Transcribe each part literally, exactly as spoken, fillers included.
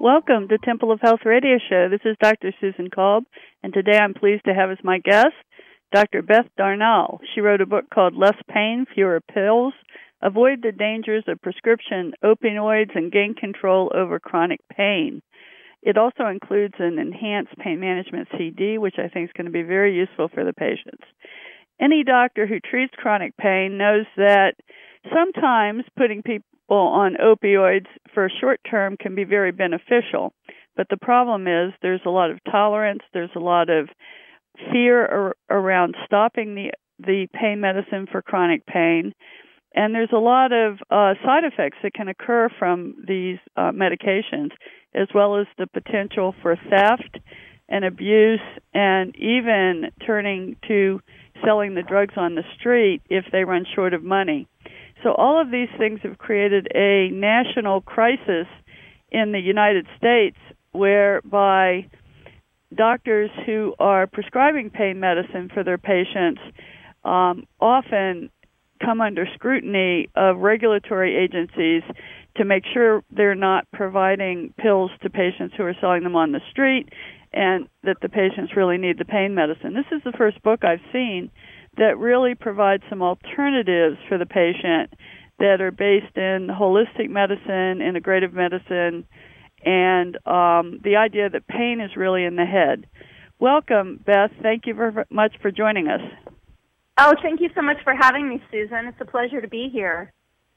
Welcome to Temple of Health Radio Show. This is Doctor Susan Kolb, and today I'm pleased to have as my guest Doctor Beth Darnall. She wrote a book called Less Pain, Fewer Pills, Avoid the Dangers of Prescription Opioids and Gain Control Over Chronic Pain. It also includes an enhanced pain management C D, which I think is going to be very useful for the patients. Any doctor who treats chronic pain knows that sometimes putting people on opioids for short term can be very beneficial, but the problem is there's a lot of tolerance, there's a lot of fear ar- around stopping the the pain medicine for chronic pain, and there's a lot of uh, side effects that can occur from these uh, medications, as well as the potential for theft and abuse, and even turning to selling the drugs on the street if they run short of money. So all of these things have created a national crisis in the United States whereby doctors who are prescribing pain medicine for their patients um, often come under scrutiny of regulatory agencies to make sure they're not providing pills to patients who are selling them on the street and that the patients really need the pain medicine. This is the first book I've seen that really provides some alternatives for the patient that are based in holistic medicine, integrative medicine, and um, the idea that pain is really in the head. Welcome, Beth. Thank you very much for joining us. Oh, thank you so much for having me, Susan. It's a pleasure to be here.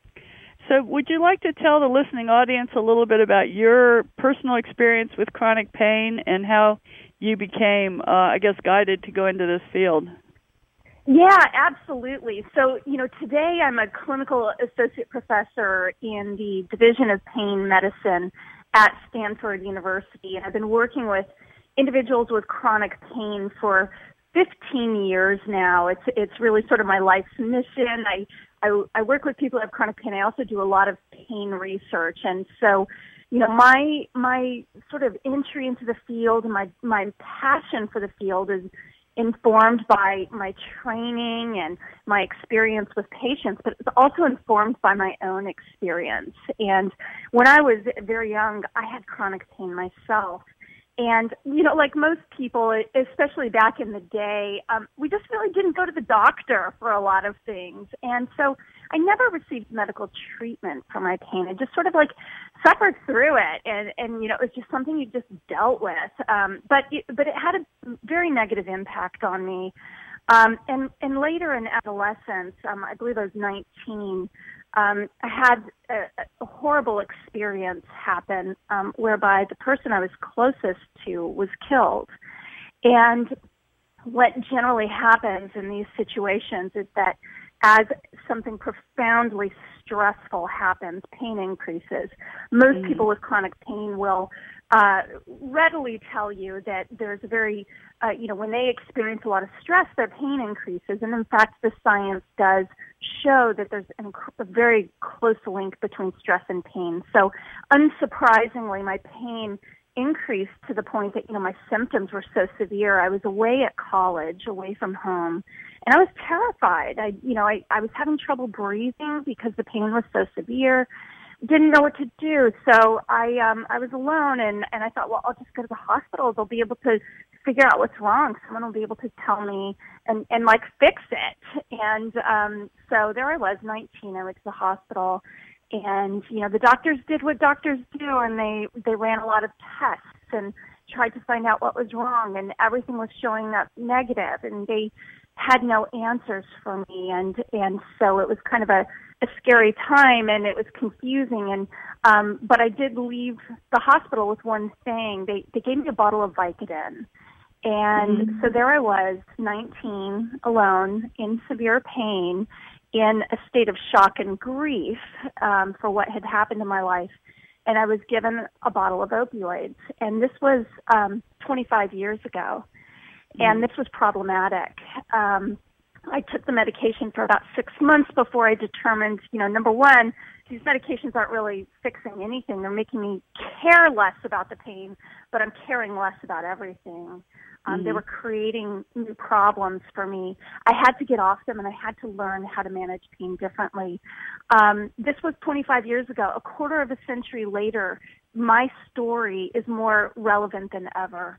So would you like to tell the listening audience a little bit about your personal experience with chronic pain and how you became, uh, I guess, guided to go into this field? Yeah, absolutely. So, you know, today I'm a clinical associate professor in the Division of Pain Medicine at Stanford University, and I've been working with individuals with chronic pain for fifteen years now. It's it's really sort of my life's mission. I, I, I work with people who have chronic pain. I also do a lot of pain research, and so, you know, my my sort of entry into the field, my my passion for the field is informed by my training and my experience with patients, but it's also informed by my own experience. And when I was very young, I had chronic pain myself. And, you know, like most people, especially back in the day, um, we just really didn't go to the doctor for a lot of things. And so I never received medical treatment for my pain. I just sort of like suffered through it. And, and you know, it was just something you just dealt with. Um, but, it, but it had a very negative impact on me. Um, and, and later in adolescence, um, I believe I was nineteen, um, I had a, a horrible experience happen um, whereby the person I was closest to was killed. And what generally happens in these situations is that as something profoundly stressful happens, pain increases. Most mm. people with chronic pain will uh, readily tell you that there's a very, uh, you know, when they experience a lot of stress, their pain increases. And in fact, the science does show that there's an, a very close link between stress and pain. So unsurprisingly, my pain increased to the point that, you know, my symptoms were so severe. I was away at college, away from home, and I was terrified. I, you know, I, I was having trouble breathing because the pain was so severe. Didn't know what to do. So I, um, I was alone, and, and I thought, well, I'll just go to the hospital. They'll be able to figure out what's wrong. Someone will be able to tell me and, and like fix it. And, um, so there I was, nineteen. I went to the hospital. And, you know, the doctors did what doctors do, and they, they ran a lot of tests and tried to find out what was wrong, and everything was showing up negative, and they had no answers for me. And, and so it was kind of a, a scary time, and it was confusing. And, um, but I did leave the hospital with one thing. They, they gave me a bottle of Vicodin. And mm-hmm. so there I was, nineteen, alone, in severe pain, in a state of shock and grief um, for what had happened in my life. And I was given a bottle of opioids. And this was um, twenty-five years ago. Mm-hmm. And this was problematic. Um, I took the medication for about six months before I determined, you know, number one, these medications aren't really fixing anything. They're making me care less about the pain, but I'm caring less about everything. Um, mm-hmm. They were creating new problems for me. I had to get off them, and I had to learn how to manage pain differently. Um, this was twenty-five years ago. A quarter of a century later, my story is more relevant than ever.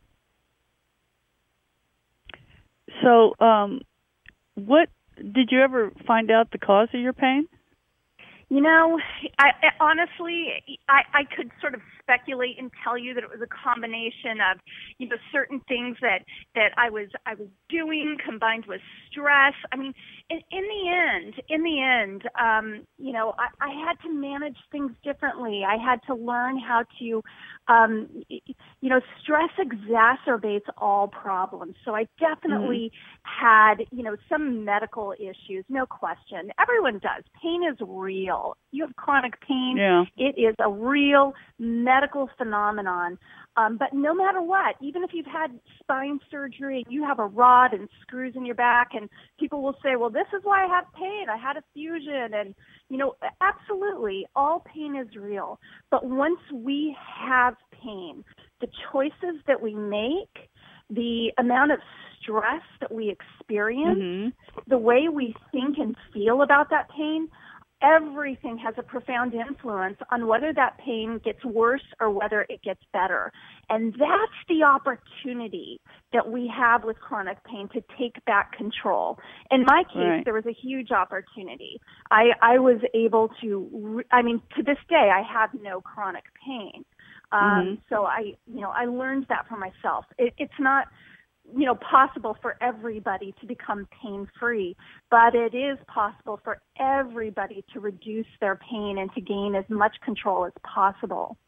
So, um, what did you ever find out the cause of your pain? You know, I, I honestly, I, I could sort of speculate and tell you that it was a combination of, you know, certain things that, that I was I was doing combined with stress. I mean, in, in the end, in the end, um, you know, I, I had to manage things differently. I had to learn how to, um, you know, stress exacerbates all problems. So I definitely mm-hmm. had, you know, some medical issues, no question. Everyone does. Pain is real. You have chronic pain. Yeah. It is a real medical phenomenon. Um, but no matter what, even if you've had spine surgery and you have a rod and screws in your back, and people will say, well, this is why I have pain. I had a fusion. And, you know, absolutely, all pain is real. But once we have pain, the choices that we make, the amount of stress that we experience, mm-hmm. the way we think and feel about that pain, everything has a profound influence on whether that pain gets worse or whether it gets better. And that's the opportunity that we have with chronic pain, to take back control. In my case, right. there was a huge opportunity. I, I was able to, I mean, to this day, I have no chronic pain. Um, mm-hmm. So I, you know, I learned that for myself. It, it's not, you know, possible for everybody to become pain-free, but it is possible for everybody to reduce their pain and to gain as much control as possible.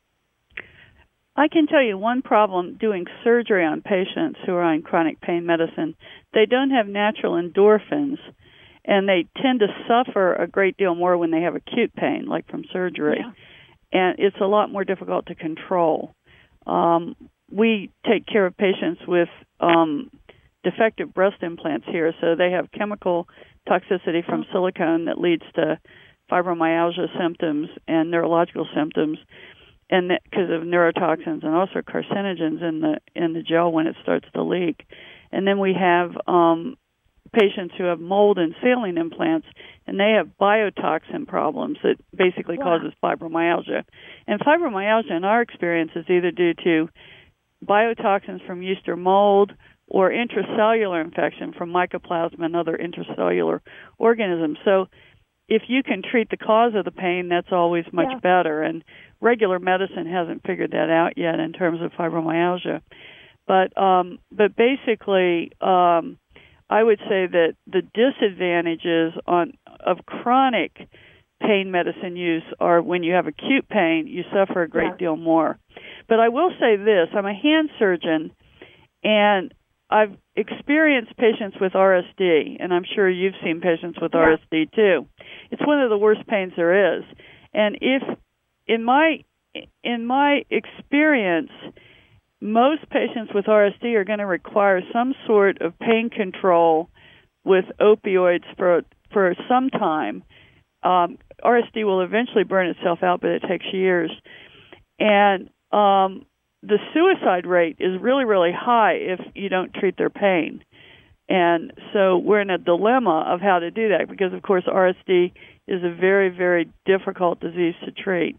I can tell you one problem doing surgery on patients who are on chronic pain medicine. They don't have natural endorphins, and they tend to suffer a great deal more when they have acute pain, like from surgery. Yeah. And it's a lot more difficult to control. Um, we take care of patients with um, defective breast implants here, so they have chemical toxicity from silicone that leads to fibromyalgia symptoms and neurological symptoms, and because of neurotoxins and also carcinogens in the in the gel when it starts to leak. And then we have um, patients who have mold and saline implants, and they have biotoxin problems that basically wow. causes fibromyalgia. And fibromyalgia, in our experience, is either due to biotoxins from yeast or mold, or intracellular infection from mycoplasma and other intracellular organisms. So if you can treat the cause of the pain, that's always much yeah. better. And regular medicine hasn't figured that out yet in terms of fibromyalgia. But um, but basically, um, I would say that the disadvantages on of chronic pain medicine use are when you have acute pain, you suffer a great yeah. deal more. But I will say this, I'm a hand surgeon, and I've experienced patients with R S D, and I'm sure you've seen patients with yeah. R S D too. It's one of the worst pains there is. And if, in my in my experience, most patients with R S D are going to require some sort of pain control with opioids for for some time. Um, R S D will eventually burn itself out, but it takes years. And um, the suicide rate is really, really high if you don't treat their pain. And so we're in a dilemma of how to do that because, of course, R S D is a very, very difficult disease to treat.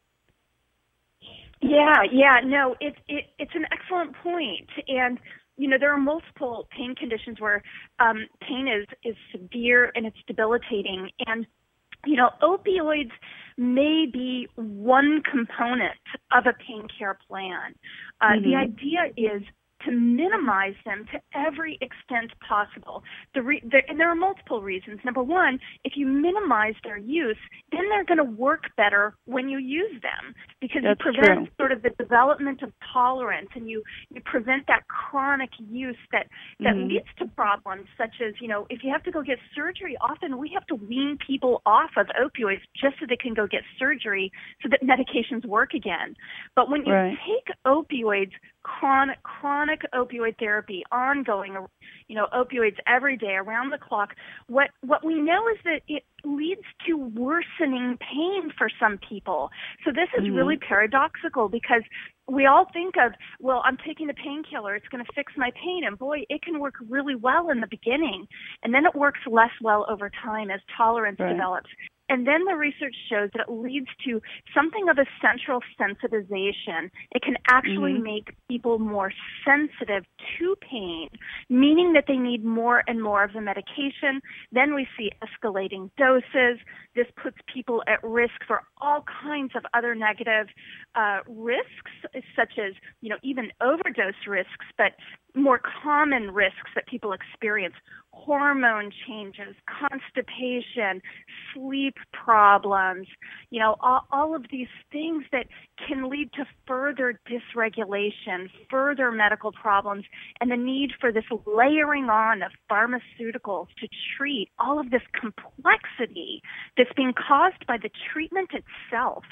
Yeah, yeah, no, it, it, it's an excellent point. And, you know, there are multiple pain conditions where um, pain is, is severe and it's debilitating. And, you know, opioids may be one component of a pain care plan. Uh, mm-hmm. The idea is to minimize them to every extent possible. The re- the, and there are multiple reasons. Number one, if you minimize their use, then they're going to work better when you use them because That's you prevent true. sort of the development of tolerance and you, you prevent that chronic use that, that mm-hmm. leads to problems such as, you know, if you have to go get surgery, often we have to wean people off of opioids just so they can go get surgery so that medications work again. But when you right. take opioids, chronic, chronic opioid therapy, ongoing, you know, opioids every day, around the clock, what what we know is that it leads to worsening pain for some people. So this is mm-hmm. really paradoxical because we all think of, well, I'm taking a painkiller, it's going to fix my pain, and boy, it can work really well in the beginning, and then it works less well over time as tolerance right. develops. And then the research shows that it leads to something of a central sensitization. It can actually mm-hmm. make people more sensitive to pain, meaning that they need more and more of the medication. Then we see escalating doses. This puts people at risk for all kinds of other negative uh, risks, such as, you know, even overdose risks, but more common risks that people experience: hormone changes, constipation, sleep problems, you know, all, all of these things that can lead to further dysregulation, further medical problems, and the need for this layering on of pharmaceuticals to treat all of this complexity that's being caused by the treatment itself.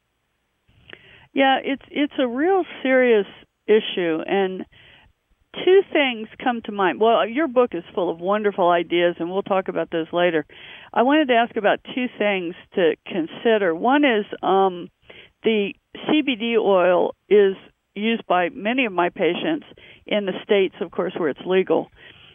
Yeah, it's it's a real serious issue, and two things come to mind. Well, your book is full of wonderful ideas, and we'll talk about those later. I wanted to ask about two things to consider. One is um, the C B D oil is used by many of my patients in the states, of course, where it's legal,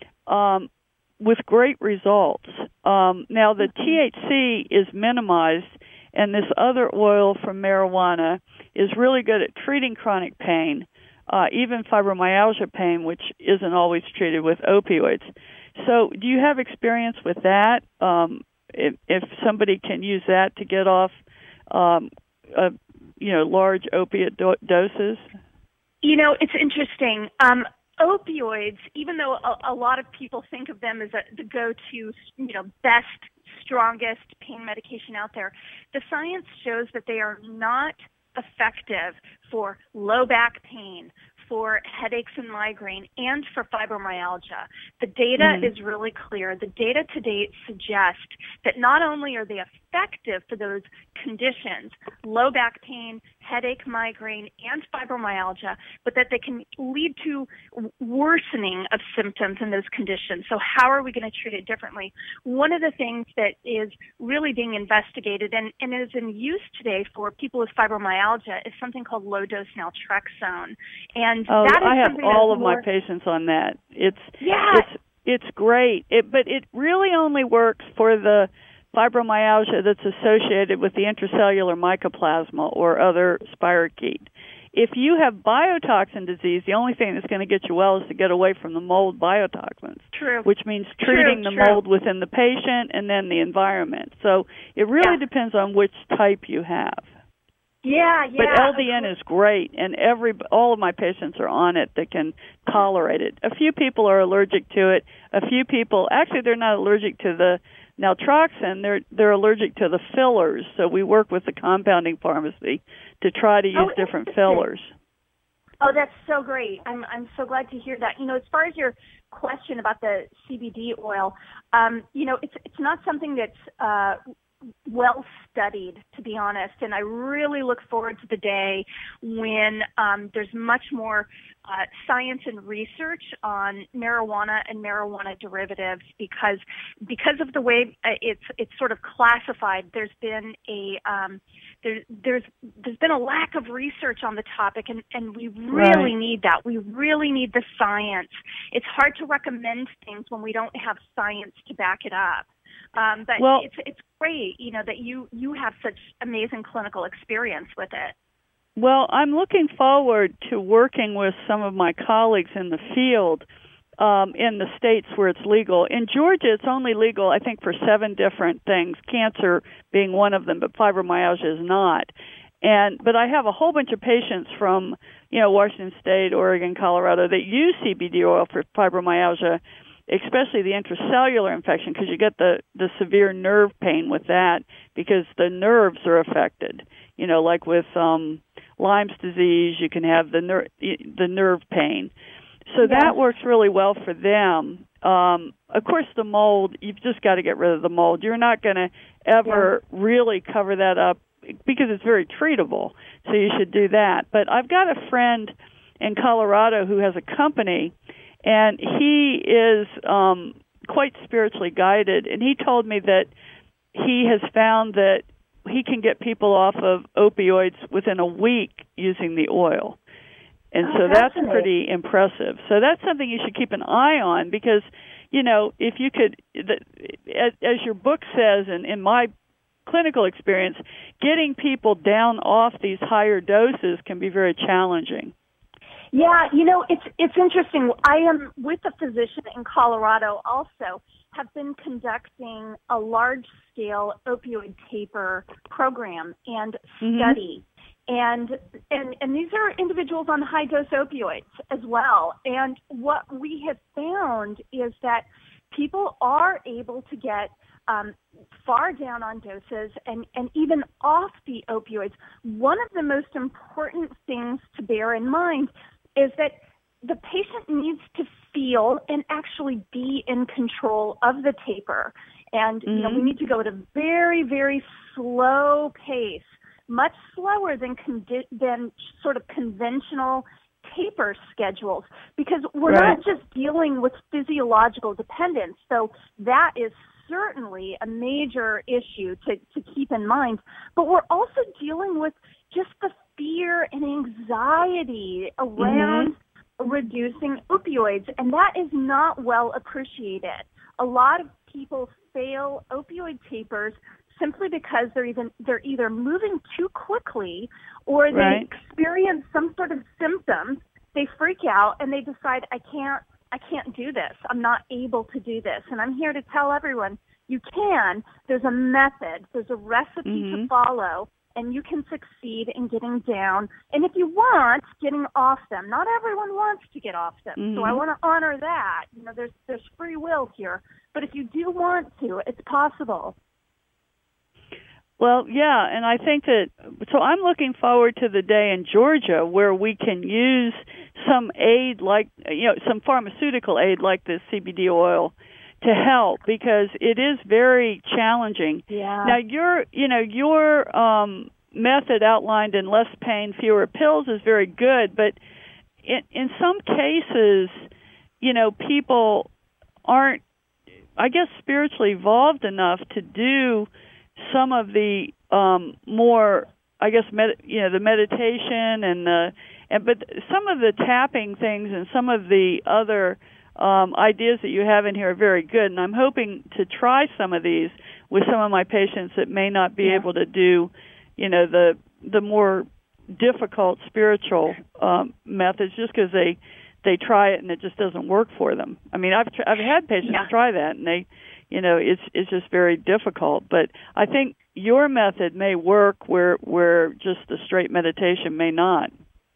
um, with great results. Um, now, the T H C is minimized, and this other oil from marijuana is really good at treating chronic pain, Uh, even fibromyalgia pain, which isn't always treated with opioids. So do you have experience with that? Um, if, if somebody can use that to get off, um, uh, you know, large opiate do- doses? You know, it's interesting. Um, opioids, even though a, a lot of people think of them as a, the go-to, you know, best, strongest pain medication out there, the science shows that they are not effective for low back pain, for headaches and migraine, and for fibromyalgia. The data mm-hmm. is really clear. The data to date suggest that not only are they effective for those conditions, low back pain, headache, migraine, and fibromyalgia, but that they can lead to worsening of symptoms in those conditions. So how are we going to treat it differently? One of the things that is really being investigated and, and is in use today for people with fibromyalgia is something called low-dose naltrexone. And oh, that is I have all of more, my patients on that. It's yeah. it's it's great, it, but it really only works for the fibromyalgia that's associated with the intracellular mycoplasma or other spirochete. If you have biotoxin disease, the only thing that's going to get you well is to get away from the mold biotoxins. True. Which means treating true, the true. mold within the patient and then the environment. So it really yeah. depends on which type you have. Yeah, yeah. But L D N is great, and every all of my patients are on it that can tolerate it. A few people are allergic to it. A few people, actually, they're not allergic to the naltrexone. They're they're allergic to the fillers. So we work with the compounding pharmacy to try to use oh, different fillers. Oh, that's so great. I'm I'm so glad to hear that. You know, as far as your question about the C B D oil, um, you know, it's it's not something that's uh, well studied, to be honest, and I really look forward to the day when um, there's much more uh, science and research on marijuana and marijuana derivatives, because because of the way it's it's sort of classified. There's been a um, there, there's there's been a lack of research on the topic, and, and we really right. need that. We really need the science. It's hard to recommend things when we don't have science to back it up. Um, but well, it's it's great, you know, that you, you have such amazing clinical experience with it. Well, I'm looking forward to working with some of my colleagues in the field um, in the states where it's legal. In Georgia, it's only legal, I think, for seven different things, cancer being one of them, but fibromyalgia is not. And but I have a whole bunch of patients from, you know, Washington State, Oregon, Colorado that use C B D oil for fibromyalgia, especially the intracellular infection, because you get the, the severe nerve pain with that because the nerves are affected. You know, like with um, Lyme's disease, you can have the, ner- the nerve pain. So yes. that works really well for them. Um, of course, the mold, you've just got to get rid of the mold. You're not going to ever yeah. really cover that up because it's very treatable, so you should do that. But I've got a friend in Colorado who has a company, and he is um, quite spiritually guided, and he told me that he has found that he can get people off of opioids within a week using the oil. And oh, so that's pretty impressive. So that's something you should keep an eye on because, you know, if you could, as your book says, and in my clinical experience, getting people down off these higher doses can be very challenging. Yeah, you know, it's it's interesting. I am with a physician in Colorado also, have been conducting a large-scale opioid taper program and study. Mm-hmm. And, and and these are individuals on high-dose opioids as well. And what we have found is that people are able to get um, far down on doses and, and even off the opioids. One of the most important things to bear in mind is that the patient needs to feel and actually be in control of the taper. And, mm-hmm. you know, we need to go at a very, very slow pace, much slower than con- than sort of conventional taper schedules, because we're right. not just dealing with physiological dependence. So that is certainly a major issue to, to keep in mind. But we're also dealing with just the fear and anxiety around mm-hmm. reducing opioids, and that is not well appreciated. A lot of people fail opioid tapers simply because they're even they're either moving too quickly or they right. experience some sort of symptoms. They freak out and they decide, I can't I can't do this. I'm not able to do this. And I'm here to tell everyone, you can. There's a method. There's a recipe mm-hmm. to follow, and you can succeed in getting down. And if you want, getting off them. Not everyone wants to get off them, mm-hmm. so I want to honor that. You know, there's there's free will here. But if you do want to, it's possible. Well, yeah, and I think that, so I'm looking forward to the day in Georgia where we can use some aid like, you know, some pharmaceutical aid like this C B D oil to help, because it is very challenging. Yeah. Now, your, you know, your um, method outlined in Less Pain, Fewer Pills is very good, but in, in some cases, you know, people aren't, I guess, spiritually evolved enough to do some of the um, more, I guess, med- you know, the meditation and the, and but some of the tapping things and some of the other um, ideas that you have in here are very good. And I'm hoping to try some of these with some of my patients that may not be yeah. able to do, you know, the the more difficult spiritual um, methods, just because they they try it and it just doesn't work for them. I mean, I've tr- I've had patients yeah. try that and they. You know, it's it's just very difficult. But I think your method may work where where just the straight meditation may not.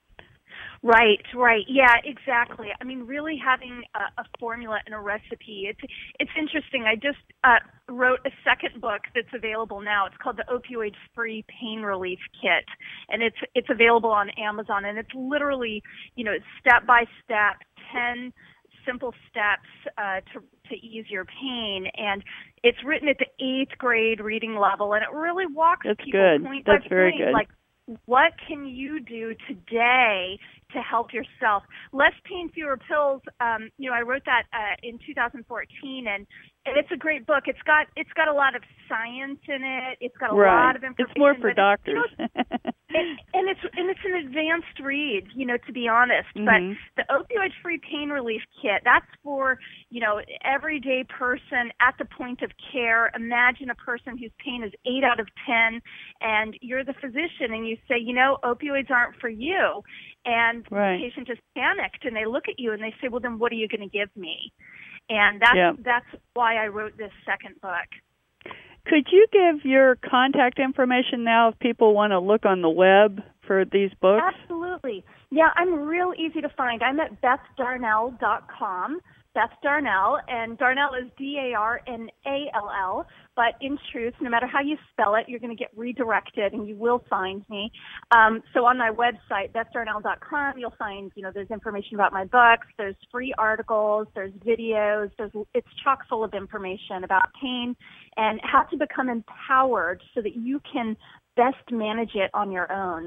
Right, right. Yeah, exactly. I mean, really having a, a formula and a recipe. It's it's interesting. I just uh, wrote a second book that's available now. It's called the Opioid-Free Pain Relief Kit, and it's it's available on Amazon. And it's literally, you know, step by step, ten simple steps uh, to to ease your pain, and it's written at the eighth grade reading level, and it really walks That's people good. point That's by very point, good. like, what can you do today to help yourself? Less Pain, Fewer Pills. Um, you know, I wrote that uh, in two thousand fourteen, and, and it's a great book. It's got it's got a lot of science in it. It's got a right. lot of information. It's more for doctors. You know, and, and it's and it's an advanced read, you know, to be honest. Mm-hmm. But the Opioid-Free Pain Relief Kit, that's for, you know, everyday person at the point of care. Imagine a person whose pain is eight out of ten, and you're the physician, and you say, you know, opioids aren't for you. And right. the patient just panicked, and they look at you and they say, well, then what are you going to give me? And that's, yeah. that's why I wrote this second book. Could you give your contact information now if people want to look on the web for these books? Absolutely. Yeah, I'm real easy to find. I'm at beth darnall dot com. Beth Darnall, and Darnall is D A R N A L L, but in truth, no matter how you spell it, you're going to get redirected and you will find me. Um, so on my website, beth darnall dot com, you'll find, you know, there's information about my books, there's free articles, there's videos, there's, it's chock full of information about pain and how to become empowered so that you can best manage it on your own.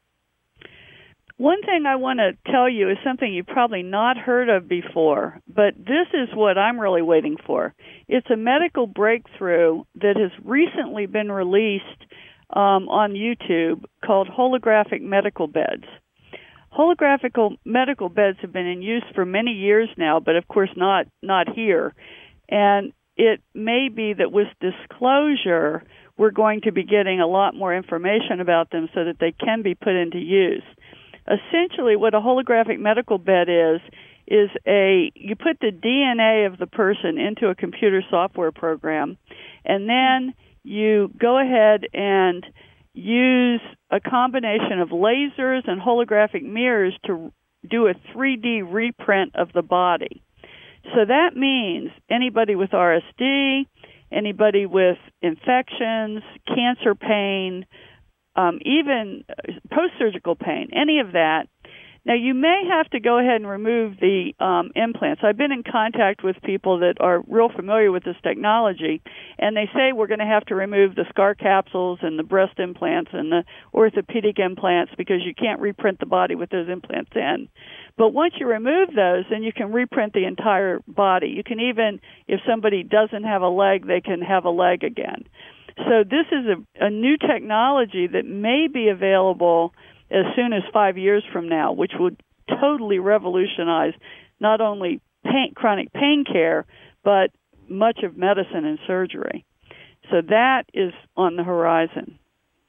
One thing I want to tell you is something you've probably not heard of before, but this is what I'm really waiting for. It's a medical breakthrough that has recently been released um, on YouTube called holographic medical beds. Holographic medical beds have been in use for many years now, but of course not, not here. And it may be that with disclosure, we're going to be getting a lot more information about them so that they can be put into use. Essentially, what a holographic medical bed is, is a, you put the D N A of the person into a computer software program, and then you go ahead and use a combination of lasers and holographic mirrors to do a three D reprint of the body. So that means anybody with R S D, anybody with infections, cancer pain, um, even post-surgical pain, any of that. Now, you may have to go ahead and remove the um, implants. I've been in contact with people that are real familiar with this technology, and they say we're going to have to remove the scar capsules and the breast implants and the orthopedic implants because you can't reprint the body with those implants in. But once you remove those, then you can reprint the entire body. You can even, if somebody doesn't have a leg, they can have a leg again. So this is a, a new technology that may be available as soon as five years from now, which would totally revolutionize not only pain, chronic pain care, but much of medicine and surgery. So that is on the horizon.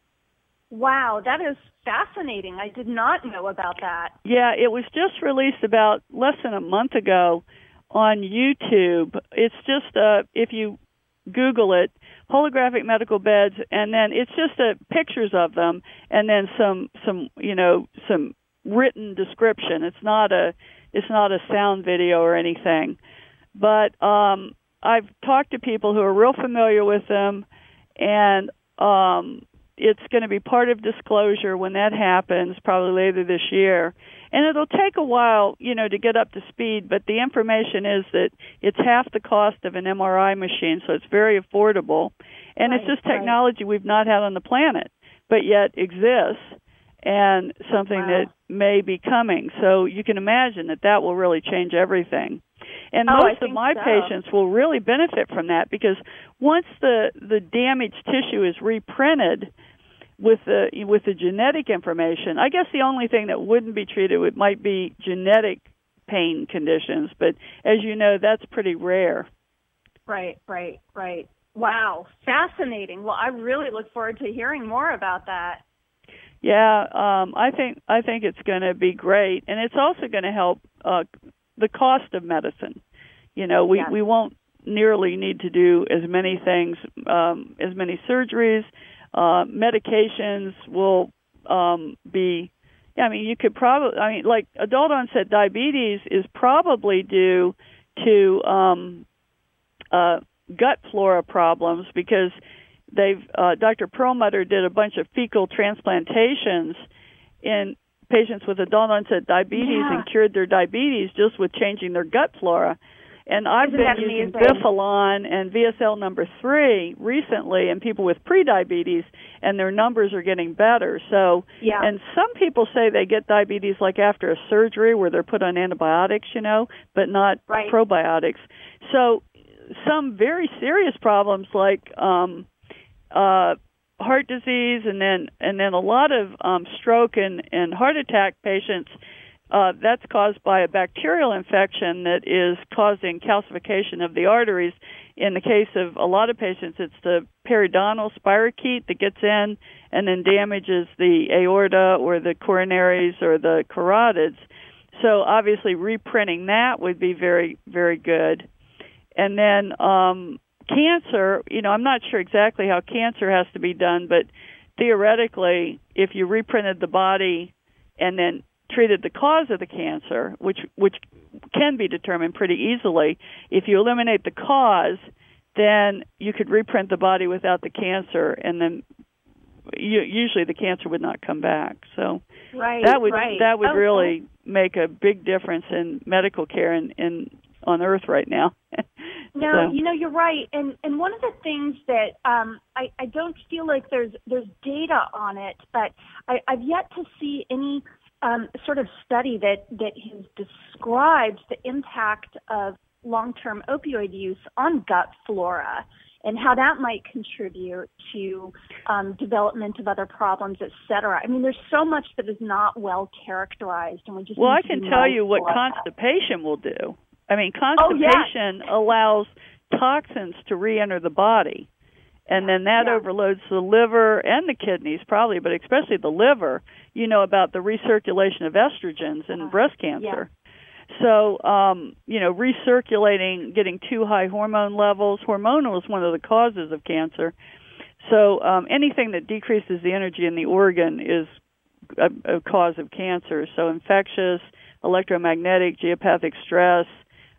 Wow, that is fascinating. I did not know about that. Yeah, it was just released about less than a month ago on YouTube. It's just, uh, if you Google it, holographic medical beds, and then it's just uh, pictures of them, and then some, some, you know, some written description. It's not a, it's not a sound video or anything. But um, I've talked to people who are real familiar with them, and um, it's going to be part of disclosure when that happens, probably later this year. And it'll take a while, you know, to get up to speed, but the information is that it's half the cost of an M R I machine, so it's very affordable. And right, it's just technology right. we've not had on the planet, but yet exists, and something wow. that may be coming. So you can imagine that that will really change everything. And oh, most of my so. patients will really benefit from that, because once the, the damaged tissue is reprinted with the with the genetic information, I guess the only thing that wouldn't be treated would, might be genetic pain conditions, but as you know, that's pretty rare. Right, right, right. Wow, fascinating. Well, I really look forward to hearing more about that. Yeah, um, I think I think it's going to be great, and it's also going to help uh, the cost of medicine. You know, we, yes. we won't nearly need to do as many things, um, as many surgeries. Uh, medications will um, be, yeah, I mean, you could probably, I mean, like adult onset diabetes is probably due to um, uh, gut flora problems, because they've, uh, Doctor Perlmutter did a bunch of fecal transplantations in patients with adult onset diabetes yeah. and cured their diabetes just with changing their gut flora. And I've Isn't been using Bifalon and V S L number three recently in people with prediabetes, and their numbers are getting better. So, yeah. and some people say they get diabetes like after a surgery where they're put on antibiotics, you know, but not right. probiotics. So some very serious problems like um, uh, heart disease, and then and then a lot of um, stroke and, and heart attack patients. Uh, that's caused by a bacterial infection that is causing calcification of the arteries. In the case of a lot of patients, it's the periodontal spirochete that gets in and then damages the aorta or the coronaries or the carotids. So obviously reprinting that would be very, very good. And then um, cancer, you know, I'm not sure exactly how cancer has to be done, but theoretically, if you reprinted the body and then treated the cause of the cancer, which which can be determined pretty easily, if you eliminate the cause, then you could reprint the body without the cancer, and then you, usually the cancer would not come back. So right, that would right. that would oh, really oh. make a big difference in medical care in, in on Earth right now. No, so. you know, you're right. And and one of the things that um, I, I don't feel like there's there's data on it, but I, I've yet to see any Um, sort of study that, that has described the impact of long-term opioid use on gut flora and how that might contribute to um, development of other problems, et cetera. I mean, there's so much that is not well characterized, and we just well, need I to can be tell you what mindful of constipation will do. I mean, Oh, constipation yes. allows toxins to re-enter the body. And then that yeah. overloads the liver and the kidneys probably, but especially the liver, you know, about the recirculation of estrogens in uh, breast cancer. Yeah. So, um, you know, recirculating, getting too high hormone levels. Hormonal is one of the causes of cancer. So um, anything that decreases the energy in the organ is a, a cause of cancer. So infectious, electromagnetic, geopathic stress,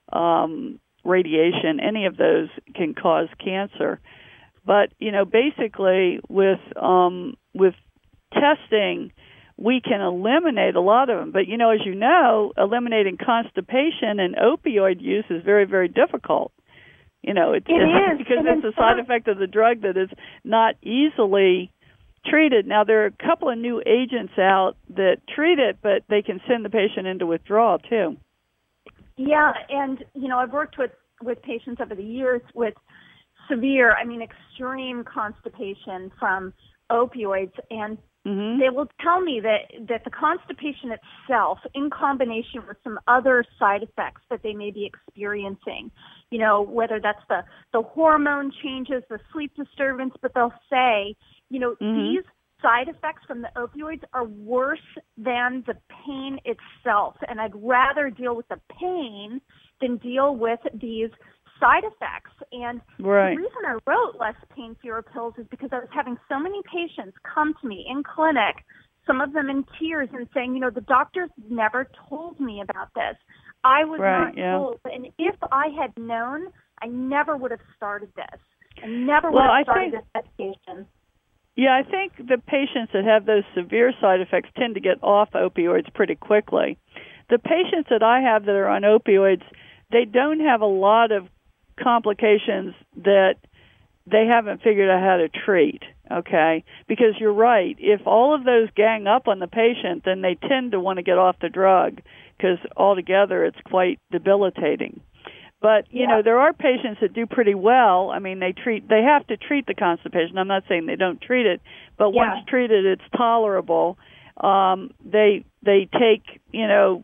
um, radiation, any of those can cause cancer. But, you know, basically with um, with testing, we can eliminate a lot of them. But, you know, as you know, eliminating constipation and opioid use is very, very difficult. You know, it, it is. because it it's a side effect of the drug that is not easily treated. Now, there are a couple of new agents out that treat it, but they can send the patient into withdrawal, too. Yeah, and, you know, I've worked with, with patients over the years with severe, I mean, extreme constipation from opioids, and mm-hmm. they will tell me that, that the constipation itself, in combination with some other side effects that they may be experiencing, you know, whether that's the, the hormone changes, the sleep disturbance, but they'll say, you know, mm-hmm. these side effects from the opioids are worse than the pain itself, and I'd rather deal with the pain than deal with these side effects. And right. the reason I wrote Less Pain, Fewer Pills is because I was having so many patients come to me in clinic, some of them in tears, and saying, you know, the doctors never told me about this. I was right, not yeah. told. And if I had known, I never would have started this. I never would well, have I started think, this medication. Yeah, I think the patients that have those severe side effects tend to get off opioids pretty quickly. The patients that I have that are on opioids, they don't have a lot of complications that they haven't figured out how to treat, okay? Because you're right, if all of those gang up on the patient, then they tend to want to get off the drug because altogether it's quite debilitating. But, you yeah. know, there are patients that do pretty well. I mean, they treat, they have to treat the constipation. I'm not saying they don't treat it, but yeah. once treated, it's tolerable. Um, they they take, you know,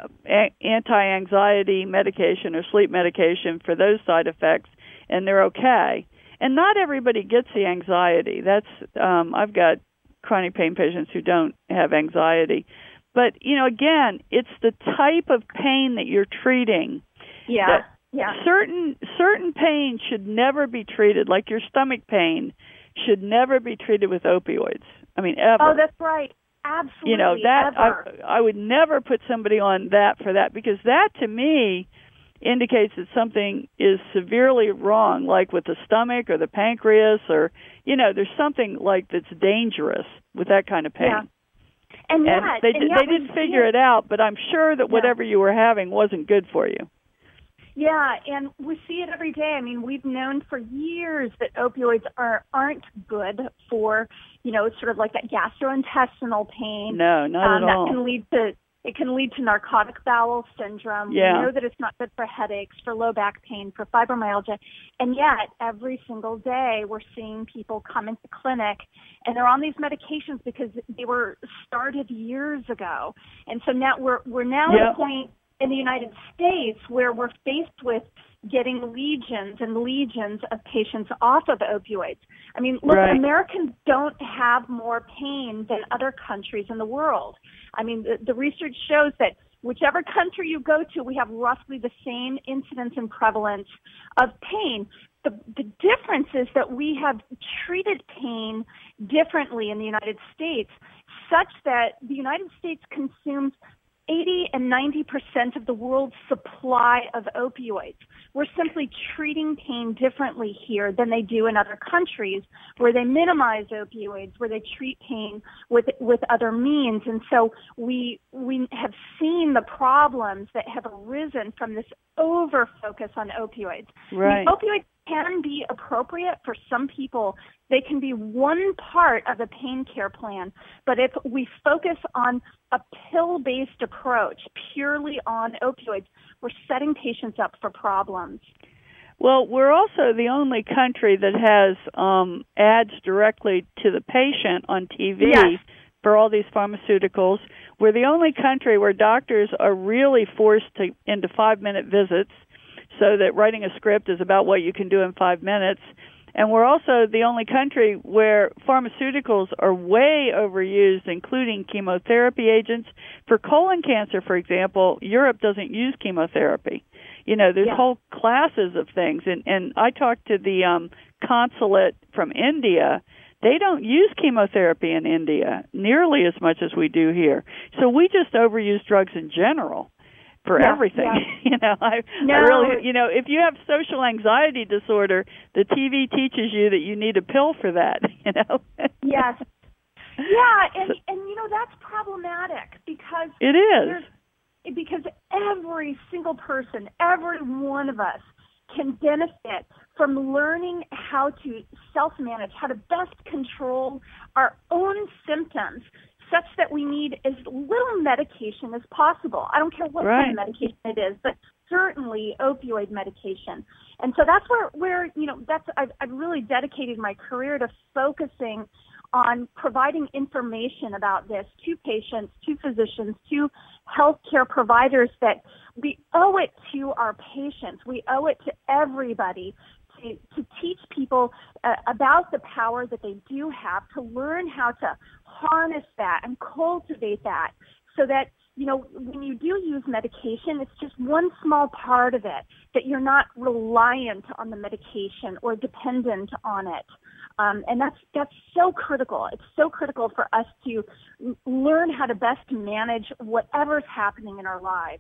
anti-anxiety medication or sleep medication for those side effects, and they're okay. And not everybody gets the anxiety. That's um, I've got chronic pain patients who don't have anxiety. But, you know, again, it's the type of pain that you're treating. Yeah, yeah. Certain, certain pain should never be treated, like your stomach pain should never be treated with opioids. I mean, ever. Oh, that's right. Absolutely, you know, that ever. I, I would never put somebody on that for that, because that to me indicates that something is severely wrong, like with the stomach or the pancreas, or, you know, there's something like that's dangerous with that kind of pain. Yeah. And, and yet, they, and yet they didn't figure it out, but I'm sure that yeah. whatever you were having wasn't good for you. Yeah, and we see it every day. I mean, we've known for years that opioids are, aren't good for, you know, sort of like that gastrointestinal pain. No, not um, at all. That can lead to, it can lead to narcotic bowel syndrome. Yeah. We know that it's not good for headaches, for low back pain, for fibromyalgia. And yet, every single day, we're seeing people come into clinic, and they're on these medications because they were started years ago. And so now we're, we're now yep. at a point in the United States where we're faced with getting legions and legions of patients off of opioids. I mean, look, right. Americans don't have more pain than other countries in the world. I mean, the, the research shows that whichever country you go to, we have roughly the same incidence and prevalence of pain. The, the difference is that we have treated pain differently in the United States, such that the United States consumes eighty and ninety percent of the world's supply of opioids. We're simply treating pain differently here than they do in other countries where they minimize opioids, where they treat pain with with other means. And so we we have seen the problems that have arisen from this over-focus on opioids. Right. I mean, opioids can be appropriate for some people. They can be one part of a pain care plan. But if we focus on a pill-based approach purely on opioids, we're setting patients up for problems. Well, we're also the only country that has um, ads directly to the patient on T V yes. for all these pharmaceuticals. We're the only country where doctors are really forced to into five-minute visits, so that writing a script is about what you can do in five minutes. And we're also the only country where pharmaceuticals are way overused, including chemotherapy agents. For colon cancer, for example, Europe doesn't use chemotherapy. You know, there's yeah. whole classes of things. And, and I talked to the um, consulate from India. They don't use chemotherapy in India nearly as much as we do here. So we just overuse drugs in general for yeah, everything. Yeah. you know, I, no. I really, you know, if you have social anxiety disorder, the T V teaches you that you need a pill for that, you know? Yes. Yeah, and, and you know, that's problematic because it is. Because every single person, every one of us can benefit from learning how to self-manage, how to best control our own symptoms such that we need as little medication as possible. I don't care what right. kind of medication it is, but certainly opioid medication. And so that's where, where you know, that's I've, I've really dedicated my career to focusing on providing information about this to patients, to physicians, to healthcare providers, that we owe it to our patients. We owe it to everybody to, to teach people uh, about the power that they do have, to learn how to harness that and cultivate that so that, you know, when you do use medication, it's just one small part of it, that you're not reliant on the medication or dependent on it. Um, and that's that's so critical. It's so critical for us to learn how to best manage whatever's happening in our lives.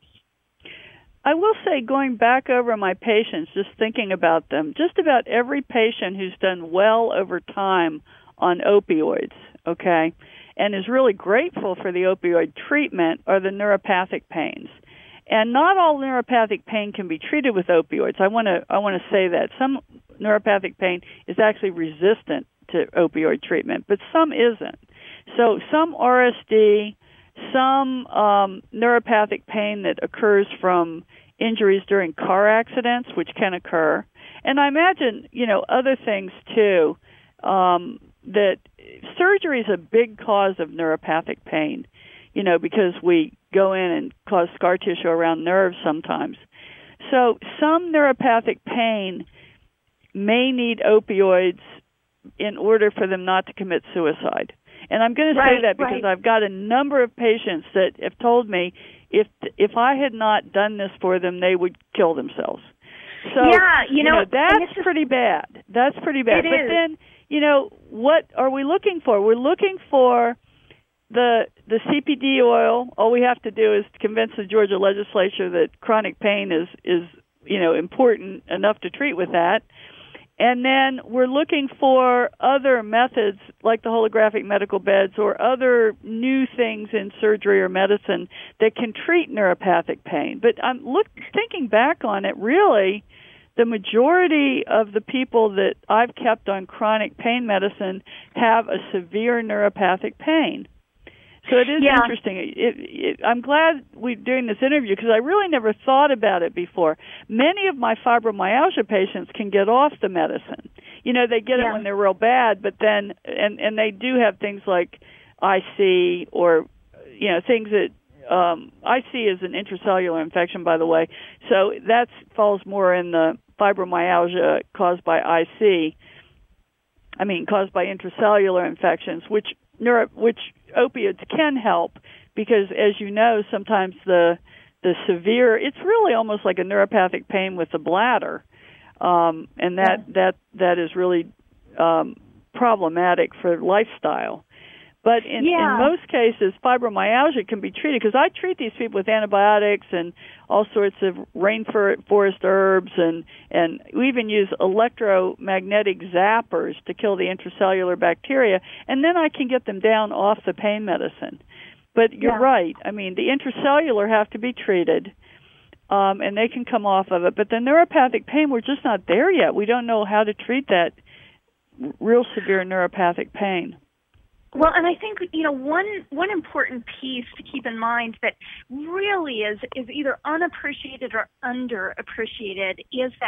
I will say, going back over my patients, just thinking about them, just about every patient who's done well over time on opioids, okay, and is really grateful for the opioid treatment are the neuropathic pains. And not all neuropathic pain can be treated with opioids. I want to I want to say that some neuropathic pain is actually resistant to opioid treatment, but some isn't. So some R S D, some um, neuropathic pain that occurs from injuries during car accidents, which can occur, and I imagine, you know, other things too. Um, that surgery is a big cause of neuropathic pain, you know, because we go in and cause scar tissue around nerves sometimes. So some neuropathic pain may need opioids in order for them not to commit suicide. And I'm going to right, say that because right. I've got a number of patients that have told me if if I had not done this for them, they would kill themselves. So yeah, you know, you know that's just, pretty bad. That's pretty bad. It but is. then, you know, what are we looking for? We're looking for the the C P D oil. All we have to do is convince the Georgia legislature that chronic pain is is you know important enough to treat with that. And then we're looking for other methods like the holographic medical beds or other new things in surgery or medicine that can treat neuropathic pain. But I'm look thinking back on it, really, the majority of the people that I've kept on chronic pain medicine have a severe neuropathic pain. So it is yeah. interesting. It, it, I'm glad we're doing this interview because I really never thought about it before. Many of my fibromyalgia patients can get off the medicine. You know, they get yeah. it when they're real bad, but then, and, and they do have things like I C or, you know, things that, um, I C is an intracellular infection, by the way. So that falls more in the fibromyalgia caused by I C. I mean, caused by intracellular infections, which neuro, which opioids can help because, as you know, sometimes the the severe, it's really almost like a neuropathic pain with the bladder, um, and that yeah. that that is really um, problematic for lifestyle. But in, yeah. in most cases, fibromyalgia can be treated because I treat these people with antibiotics and all sorts of rainforest herbs, and, and we even use electromagnetic zappers to kill the intracellular bacteria, and then I can get them down off the pain medicine. But you're yeah. right. I mean, the intracellular have to be treated, um, and they can come off of it. But the neuropathic pain, we're just not there yet. We don't know how to treat that real severe neuropathic pain. Well, and I think, you know, one one important piece to keep in mind that really is is either unappreciated or underappreciated is that,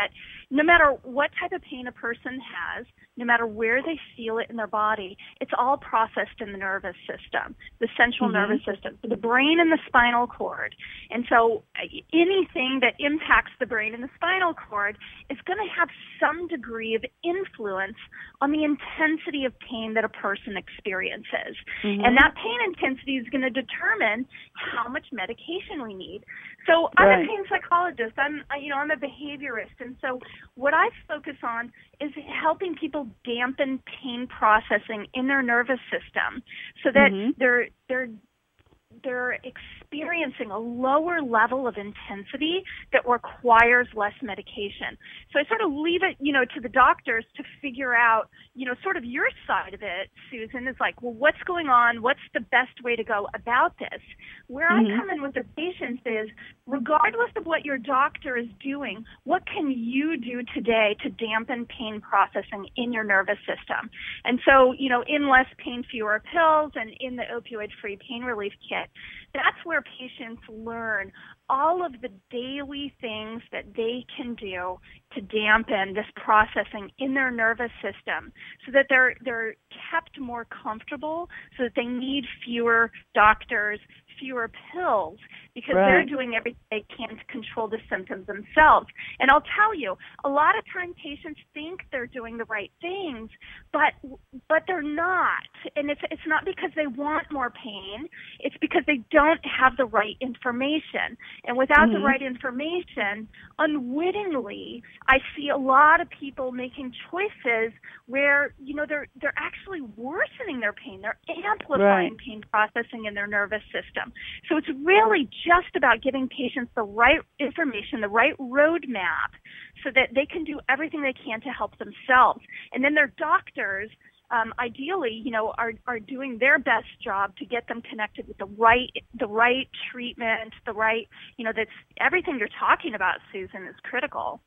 no matter what type of pain a person has, no matter where they feel it in their body, it's all processed in the nervous system, the central mm-hmm. nervous system, the brain and the spinal cord. And so anything that impacts the brain and the spinal cord is going to have some degree of influence on the intensity of pain that a person experiences. Mm-hmm. And that pain intensity is going to determine how much medication we need. So I'm right. a pain psychologist. I'm, you know, I'm a behaviorist. And so what I focus on is helping people dampen pain processing in their nervous system so that mm-hmm. they're, they're, they're experiencing a lower level of intensity that requires less medication. So I sort of leave it, you know, to the doctors to figure out, you know, sort of your side of it, Susan, is like, well, what's going on? What's the best way to go about this? Where mm-hmm. I come in with the patients is, regardless of what your doctor is doing, what can you do today to dampen pain processing in your nervous system? And so, you know, in Less Pain, Fewer Pills and in the Opioid-Free Pain Relief Kit, that's where patients learn all of the daily things that they can do to dampen this processing in their nervous system so that they're they're kept more comfortable, so that they need fewer doctors, fewer pills, because right. they're doing everything they can to control the symptoms themselves. And I'll tell you, a lot of time patients think they're doing the right things, but but they're not. And it's it's not because they want more pain. It's because they don't have the right information. And without mm-hmm. the right information, unwittingly, I see a lot of people making choices where, you know, they're they're actually worsening their pain. They're amplifying right. pain processing in their nervous system. So it's really just about giving patients the right information, the right roadmap, so that they can do everything they can to help themselves. And then their doctors, um, ideally, you know, are, are doing their best job to get them connected with the right the right treatment, the right, you know, that's everything you're talking about, Susan, is critical.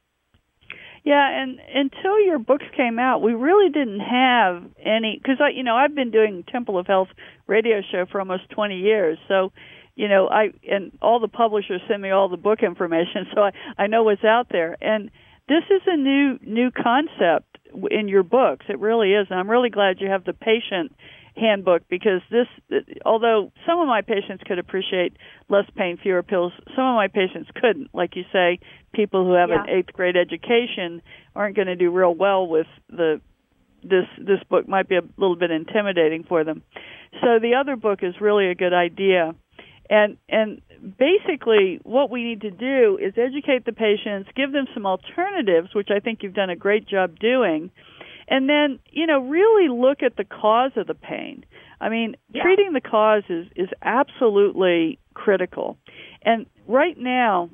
Yeah, and until your books came out, we really didn't have any, because, I, you know, I've been doing Temple of Health radio show for almost twenty years, so, you know, I and all the publishers send me all the book information, so I, I know what's out there. And this is a new new concept in your books. It really is, and I'm really glad you have the patient handbook, because this, although some of my patients could appreciate Less Pain, Fewer Pills, some of my patients couldn't. Like you say, people who have yeah. an eighth grade education aren't going to do real well with the this this book. Might be a little bit intimidating for them. So the other book is really a good idea. And and basically what we need to do is educate the patients, give them some alternatives, which I think you've done a great job doing, and then, you know, really look at the cause of the pain. I mean, yeah. treating the cause is, is absolutely critical. And right now,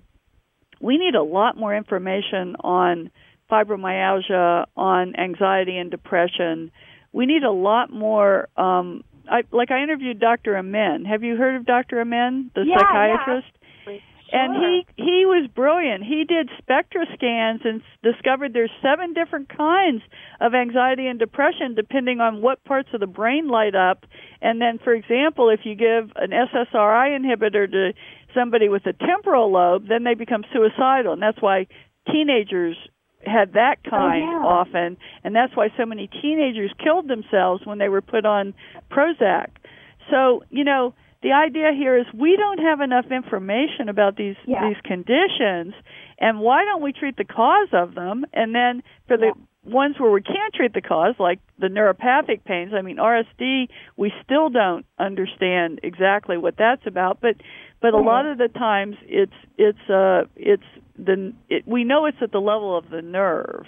we need a lot more information on fibromyalgia, on anxiety and depression. We need a lot more, um, I, like I interviewed Doctor Amen. Have you heard of Doctor Amen, the yeah, psychiatrist? Yeah. Sure. And he, he was brilliant. He did spectra scans and discovered there's seven different kinds of anxiety and depression depending on what parts of the brain light up. And then, for example, if you give an S S R I inhibitor to somebody with a temporal lobe, then they become suicidal. And that's why teenagers had that kind oh, yeah. often. And that's why so many teenagers killed themselves when they were put on Prozac. So, you know, the idea here is we don't have enough information about these yeah. these conditions, and why don't we treat the cause of them? And then for the yeah. ones where we can't treat the cause, like the neuropathic pains, I mean, R S D, we still don't understand exactly what that's about, but but a lot of the times it's it's uh it's the it, we know it's at the level of the nerve.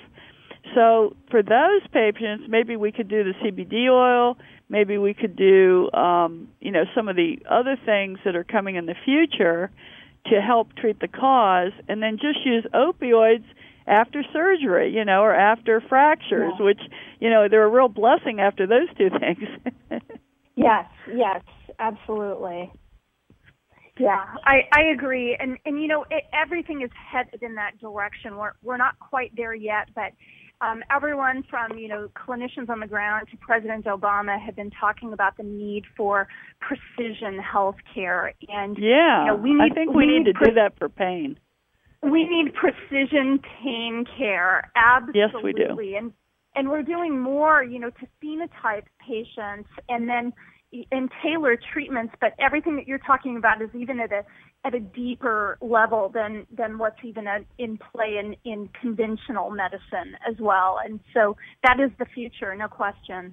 So for those patients, maybe we could do the C B D oil. Maybe we could do, um, you know, some of the other things that are coming in the future to help treat the cause, and then just use opioids after surgery, you know, or after fractures, yeah. which, you know, they're a real blessing after those two things. yes, yes, absolutely. Yeah, I, I agree. And, and you know, it, everything is headed in that direction. We're, we're not quite there yet, but Um, everyone from, you know, clinicians on the ground to President Obama have been talking about the need for precision health care. And, yeah, you know, we need, I think we, we need, need to pre- do that for pain. We need precision pain care. Absolutely. Yes, we do. And and we're doing more, you know, to phenotype patients and then and tailor treatments, but everything that you're talking about is even at a at a deeper level than than what's even a, in play in, in conventional medicine as well. And so that is the future, no question.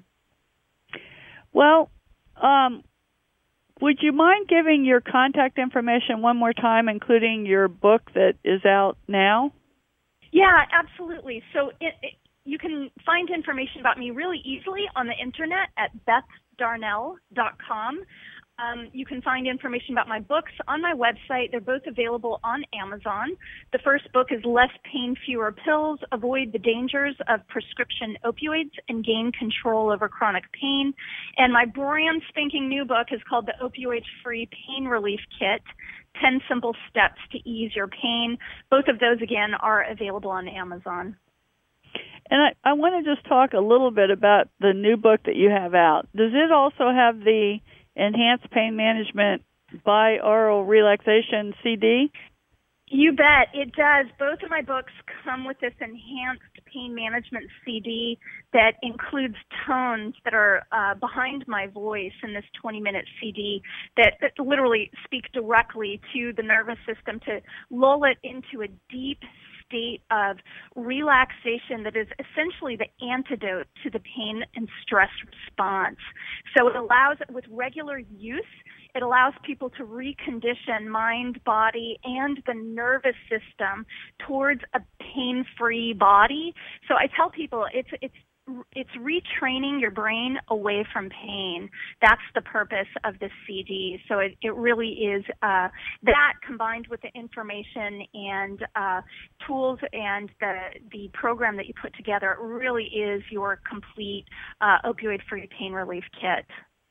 Well, um, would you mind giving your contact information one more time, including your book that is out now? Yeah, absolutely. So it, it, you can find information about me really easily on the internet at beth darnell dot com. Um, you can find information about my books on my website. They're both available on Amazon. The first book is Less Pain, Fewer Pills, Avoid the Dangers of Prescription Opioids and Gain Control Over Chronic Pain. And my brand spanking new book is called The Opioid-Free Pain Relief Kit, ten Simple Steps to Ease Your Pain. Both of those, again, are available on Amazon. And I, I want to just talk a little bit about the new book that you have out. Does it also have the Enhanced Pain Management Bi-Aural Relaxation C D? You bet. It does. Both of my books come with this Enhanced Pain Management C D that includes tones that are uh, behind my voice in this twenty-minute C D that, that literally speak directly to the nervous system to lull it into a deep state of relaxation that is essentially the antidote to the pain and stress response. So it allows, with regular use, it allows people to recondition mind, body, and the nervous system towards a pain-free body. So I tell people it's it's it's retraining your brain away from pain. That's the purpose of this C D. So it, it really is uh, that combined with the information and uh, tools and the the program that you put together. It really is your complete uh, opioid-free pain relief kit.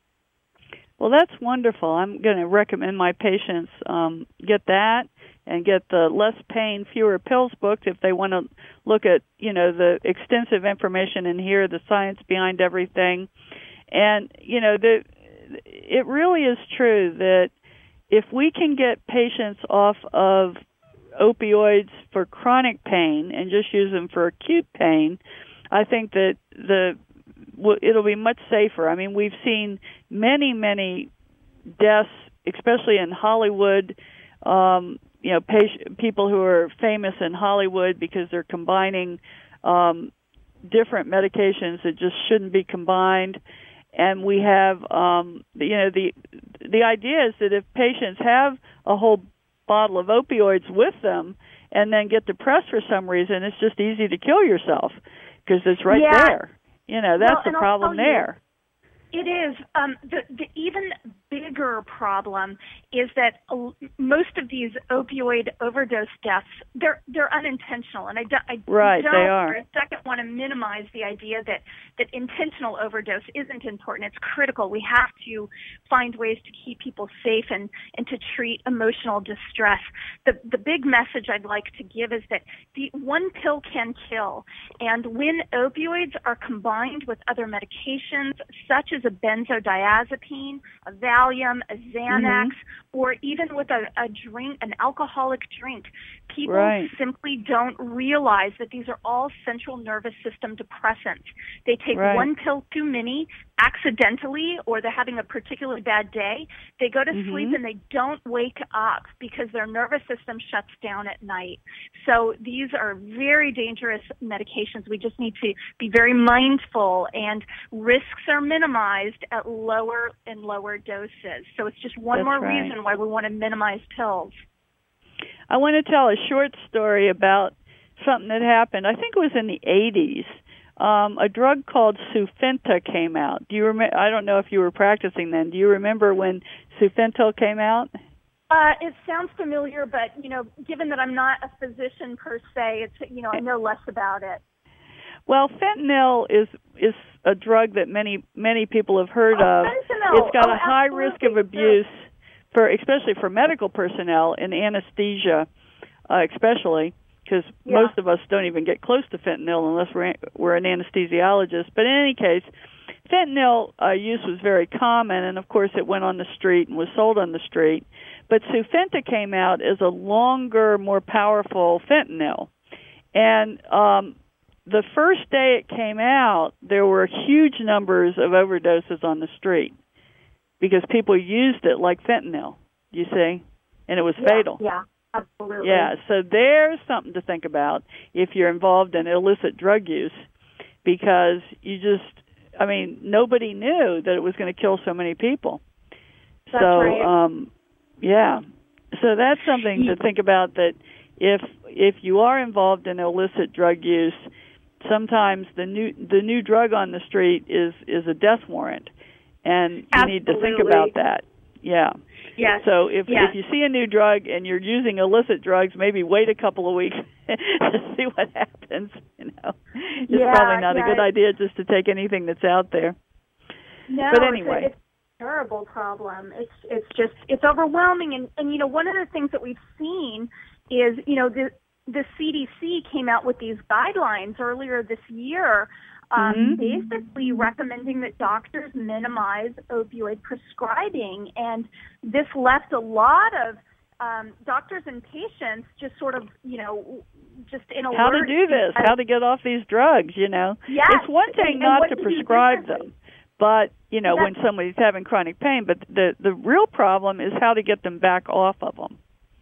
Well, that's wonderful. I'm going to recommend my patients um, get that and get the Less Pain, Fewer Pills book if they want to look at, you know, the extensive information in here, the science behind everything. And, you know, the, it really is true that if we can get patients off of opioids for chronic pain and just use them for acute pain, I think that the it'll be much safer. I mean, we've seen many, many deaths, especially in Hollywood, um, you know, patient, people who are famous in Hollywood because they're combining um, different medications that just shouldn't be combined. And we have, um, you know, the the idea is that if patients have a whole bottle of opioids with them and then get depressed for some reason, it's just easy to kill yourself because it's right yeah. there. You know, that's well, the problem there. It is. Um, the, the even bigger problem is that uh, most of these opioid overdose deaths, they're they're unintentional, and I, do, I right, don't they are. for a second want to minimize the idea that, that intentional overdose isn't important. It's critical. We have to find ways to keep people safe and, and to treat emotional distress. The the big message I'd like to give is that the one pill can kill, and when opioids are combined with other medications, such as a benzodiazepine, a Valium, a Xanax, mm-hmm. or even with a, a drink, an alcoholic drink, people right. simply don't realize that these are all central nervous system depressants. They take right. one pill too many accidentally, or they're having a particularly bad day. They go to mm-hmm. sleep and they don't wake up because their nervous system shuts down at night. So these are very dangerous medications. We just need to be very mindful, and risks are minimized at lower and lower doses. So it's just one That's more right. reason why we want to minimize pills. I want to tell a short story about something that happened. I think it was in the eighties. Um, a drug called Sufenta came out. Do you remember? I don't know if you were practicing then. Do you remember when Sufenta came out? Uh, it sounds familiar, but, you know, given that I'm not a physician per se, it's, you know, I know less about it. Well, fentanyl is is a drug that many many people have heard oh, of. Fentanyl. It's got oh, a high absolutely. risk of abuse for, especially for medical personnel in anesthesia, uh, especially because yeah. most of us don't even get close to fentanyl unless we're we're an anesthesiologist. But in any case, fentanyl uh, use was very common, and of course it went on the street and was sold on the street. But Sufenta came out as a longer, more powerful fentanyl. And um, the first day it came out, there were huge numbers of overdoses on the street because people used it like fentanyl, you see, and it was yeah, fatal. Yeah, absolutely. Yeah, so there's something to think about if you're involved in illicit drug use, because you just, I mean, nobody knew that it was going to kill so many people. That's so, right. um, yeah, so that's something to think about, that if if you are involved in illicit drug use, sometimes the new the new drug on the street is, is a death warrant, and you Absolutely. need to think about that. Yeah. Yes. So if yes. if you see a new drug and you're using illicit drugs, maybe wait a couple of weeks to see what happens. You know, it's yeah, probably not yeah, a good idea just to take anything that's out there. No, but anyway, it's a, it's a terrible problem. It's it's just it's overwhelming, and and you know, one of the things that we've seen is, you know, the the C D C came out with these guidelines earlier this year. Um, mm-hmm. basically recommending that doctors minimize opioid prescribing. And this left a lot of um, doctors and patients just sort of, you know, just in alert. How to do this, how to get off these drugs, you know. Yes. It's one thing and, not and to prescribe them, but, you know, yes. when somebody's having chronic pain, but the, the real problem is how to get them back off of them.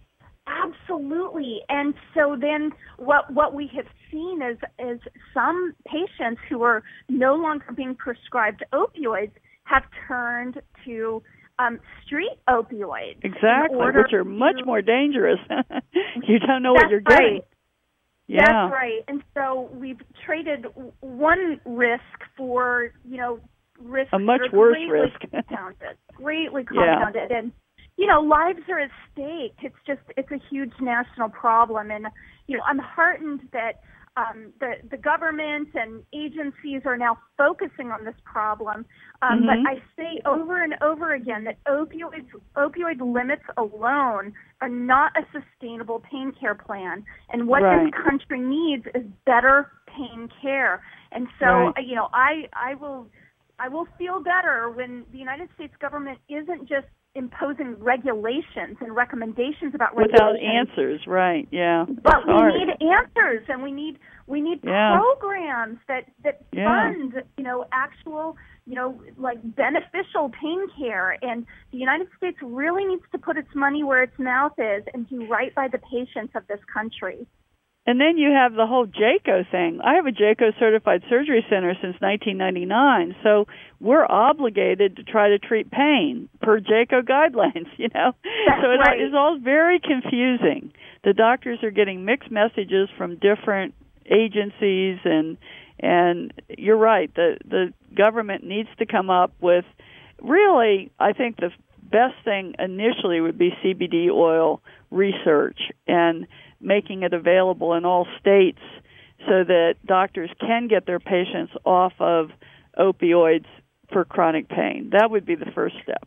Absolutely. And so then what what we have seen is is some patients who are no longer being prescribed opioids have turned to um, street opioids. Exactly, which are much to, more dangerous. You don't know what you're right. getting. Yeah. That's right. And so we've traded one risk for, you know, risks a much that are worse greatly risk. compounded, greatly compounded. Yeah. And you know, lives are at stake. It's just, it's a huge national problem. And, you know, I'm heartened that um, the, the government and agencies are now focusing on this problem. Um, mm-hmm. But I say over and over again that opioids, opioid limits alone are not a sustainable pain care plan. And what right. this country needs is better pain care. And so, right. you know, I, I will, I will feel better when the United States government isn't just imposing regulations and recommendations about without regulations. answers, right? Yeah, but we hard. need answers, and we need we need yeah. programs that that yeah. fund, you know, actual, you know, like beneficial pain care. And the United States really needs to put its money where its mouth is and do right by the patients of this country. And then you have the whole J C O thing. I have a J C O certified surgery center since nineteen ninety-nine, so we're obligated to try to treat pain per J C O guidelines, you know. That's so it right. is all very confusing. The doctors are getting mixed messages from different agencies, and and you're right, the the government needs to come up with, really, I think the best thing initially would be C B D oil research and making it available in all states so that doctors can get their patients off of opioids for chronic pain. That would be the first step.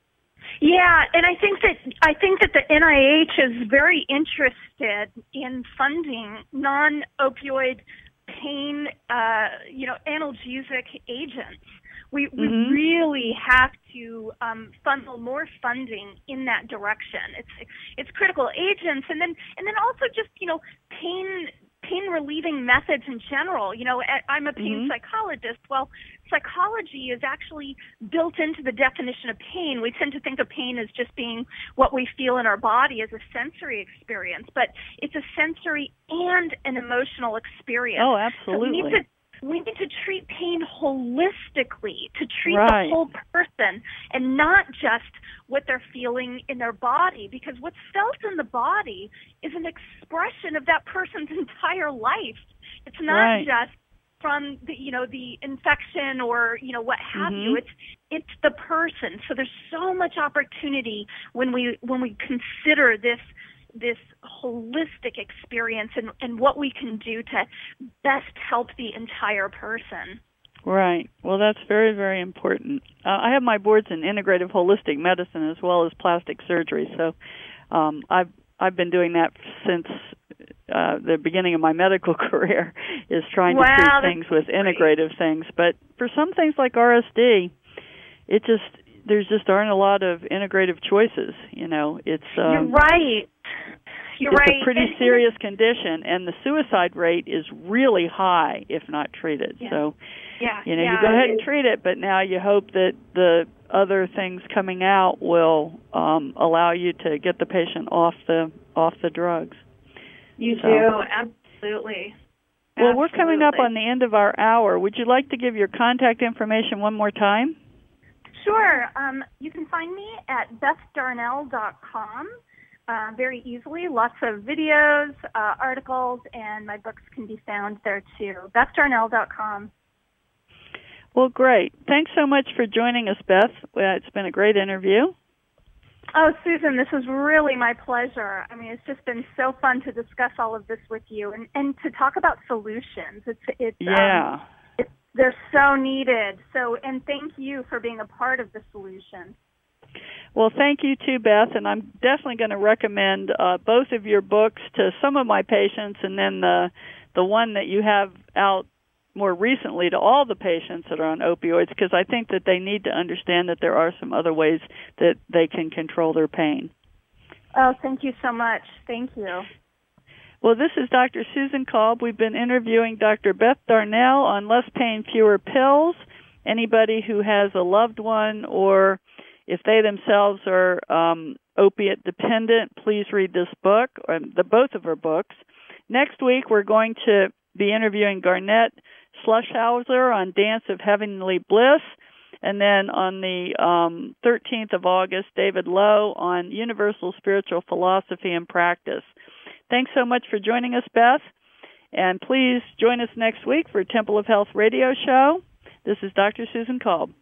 Yeah, and I think that I think that the N I H is very interested in funding non-opioid pain, uh, you know, analgesic agents. We we mm-hmm. really have to um, funnel more funding in that direction. It's it's critical agents, and then and then also just, you know, pain pain relieving methods in general. You know, I'm a pain mm-hmm. psychologist. Well, psychology is actually built into the definition of pain. We tend to think of pain as just being what we feel in our body as a sensory experience, but it's a sensory and an emotional experience. Oh, absolutely. So we need to We need to treat pain holistically, to treat right. the whole person and not just what they're feeling in their body, because what's felt in the body is an expression of that person's entire life. It's not right. just from the, you know, the infection or, you know, what have mm-hmm. you. It's it's the person. So there's so much opportunity when we when we consider this this holistic experience and, and what we can do to best help the entire person. Right. Well, that's very, very important. Uh, I have my boards in integrative holistic medicine as well as plastic surgery, so um, I've I've been doing that since uh, the beginning of my medical career, is trying wow, to treat things with integrative great. things. But for some things like R S D, it just there's just aren't a lot of integrative choices. You know, it's um, you're right. You're it's right. a pretty and, serious condition, and the suicide rate is really high if not treated. Yeah. So, yeah, you know, yeah. you go ahead and treat it, but now you hope that the other things coming out will um, allow you to get the patient off the off the drugs. You so. do, absolutely. Well, we're coming up Absolutely. on the end of our hour. Would you like to give your contact information one more time? Sure. Um, you can find me at beth darnell dot com uh, very easily. Lots of videos, uh, articles, and my books can be found there too. beth darnell dot com. Well, great. Thanks so much for joining us, Beth. Well, it's been a great interview. Oh, Susan, this is really my pleasure. I mean, it's just been so fun to discuss all of this with you and, and to talk about solutions. It's it's Yeah. um, it's, they're so needed. So, and thank you for being a part of the solution. Well, thank you too, Beth, and I'm definitely going to recommend uh, both of your books to some of my patients, and then the the one that you have out more recently to all the patients that are on opioids, because I think that they need to understand that there are some other ways that they can control their pain. Oh, thank you so much. Thank you. Well, this is Doctor Susan Kolb. We've been interviewing Doctor Beth Darnell on Less Pain, Fewer Pills. Anybody who has a loved one or if they themselves are um, opiate dependent, please read this book, or the both of her books. Next week, we're going to be interviewing Garnett Schlushhauser on Dance of Heavenly Bliss, and then on the um, thirteenth of August, David Lowe on Universal Spiritual Philosophy and Practice. Thanks so much for joining us, Beth, and please join us next week for Temple of Health radio show. This is Doctor Susan Kolb.